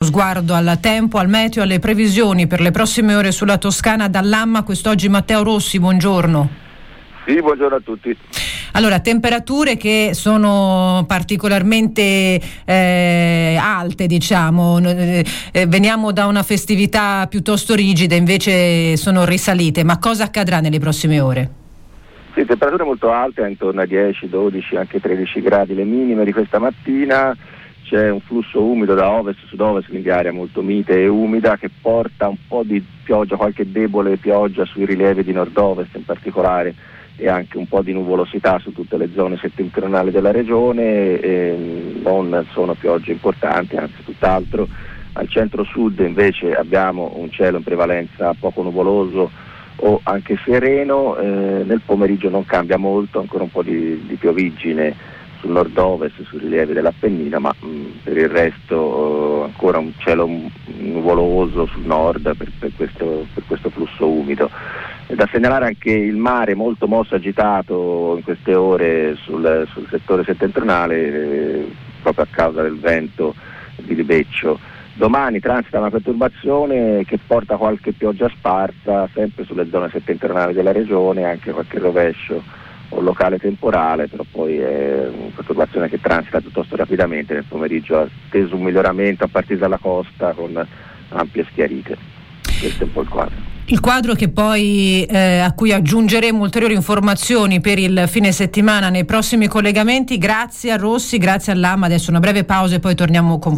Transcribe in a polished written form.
sguardo al tempo, al meteo, alle previsioni per le prossime ore sulla Toscana dall'AMMA. Quest'oggi Matteo Rossi, buongiorno. Sì, buongiorno a tutti. Allora, temperature che sono particolarmente alte, diciamo, veniamo da una festività piuttosto rigida, invece sono risalite, ma cosa accadrà nelle prossime ore? Sì, temperature molto alte, intorno a 10, 12, anche 13 gradi le minime di questa mattina. C'è un flusso umido da ovest-sud-ovest, quindi aria molto mite e umida, che porta un po' di pioggia, qualche debole pioggia sui rilievi di nord-ovest in particolare, e anche un po' di nuvolosità su tutte le zone settentrionali della regione, non sono piogge importanti, anzi tutt'altro. Al centro-sud invece abbiamo un cielo in prevalenza poco nuvoloso o anche sereno, nel pomeriggio non cambia molto, ancora un po' di pioviggine sul nord-ovest, sui rilievi dell'Appennina, ma per il resto ancora un cielo nuvoloso sul nord per questo flusso umido. È da segnalare anche il mare molto mosso, agitato in queste ore sul settore settentrionale, proprio a causa del vento di libeccio. Domani transita una perturbazione che porta qualche pioggia sparsa sempre sulle zone settentrionali della regione, anche qualche rovescio o locale temporale, però poi è una perturbazione che transita piuttosto rapidamente. Nel pomeriggio ha atteso un miglioramento a partire dalla costa con ampie schiarite. Questo è un po' il quadro. Il quadro che poi a cui aggiungeremo ulteriori informazioni per il fine settimana nei prossimi collegamenti. Grazie a Rossi, grazie all'AMMA. Adesso una breve pausa e poi torniamo con